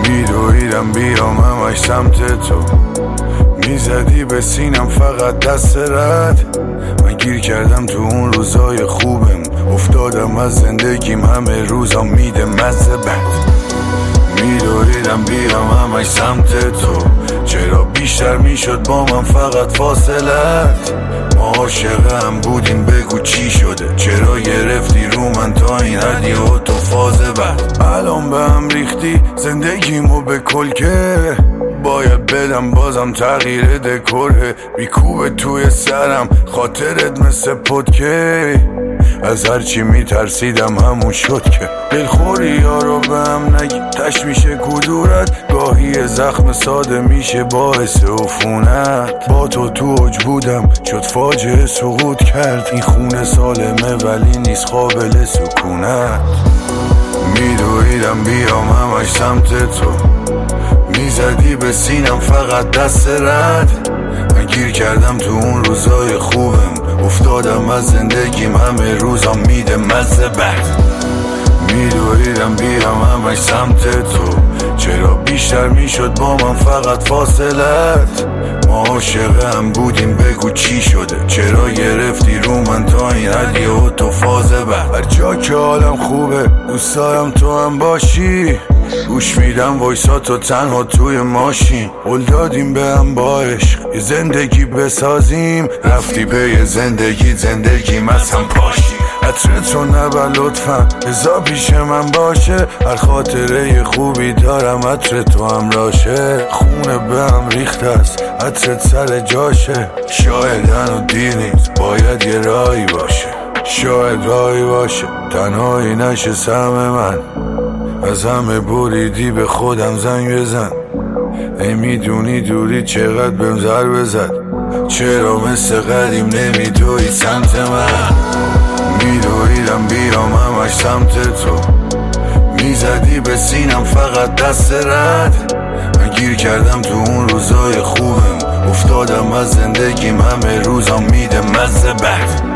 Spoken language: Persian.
میدویدم بیام همش سمت تو، میزدی به سینم فقط دست رد. من گیر کردم تو اون روزای خوبم، افتادم از زندگیم همه روزا میده مزه بد. میدویدم بیام همش سمت تو، چرا بیشتر میشد با من فقط فاصلت. ما عاشق هم بودیم بگو چی شده، چرا گرفتی رو من تا این حدی و تو فاز بعد. الان به هم ریختی زندگیمو به کلکه، باید بدم بازم تغییر دکوره. بیکوبه توی سرم خاطرت مثل پدکه، از هرچی میترسیدم همون شد که دلخوری یارو به هم نگی تش میشه کدورت. گاهی زخم ساده میشه باعث عفونت. با تو اوج بودم شد فاجعه سقوط کرد، این خونه سالمه ولی نیست قابل سکونت. میدویدم بیام همش سمت تو، میزدی به سینم فقط دست رد. من گیر کردم تو اون روزای خوبم، افتادم از زندگیم همه روزا میده مزه بد. میدویدم بیام همش سمت تو، چرا بیشتر میشد با من فقط فاصلت. ما عاشق هم بودیم بگو چی شده، چرا گرفتی رو من تا این حدی و تو فاز بعد. هر جا که حالم خوبه دوست دارم تو هم باشی، گوش میدم وایساتو تنها توی ماشین. قول دادیم به هم با عشق یه زندگی بسازیم، رفتی به یه زندگیم از هم پاشی. عطرتو نبر لطفا ازا پیش من باشه، هر خاطره خوبی دارم عطر تو هم راشه. خونه به هم ریخت است عطرت سر جاشه، شاید هنو دیر نیست باید یه راهی باشه. شاید راهی باشه تنهایی نشه سهم من، از همه بریدی به خودم زنگ بزن. ای میدونی دوری چقدر بهم ضربه زد، چرا مثل قدیم نمیدوی سمت من. میدویدم بیام همش سمت تو، میزدی به سینم فقط دست رد. من گیر کردم تو اون روزای خوبم، افتادم از زندگیم همه روزا میده مزه بد.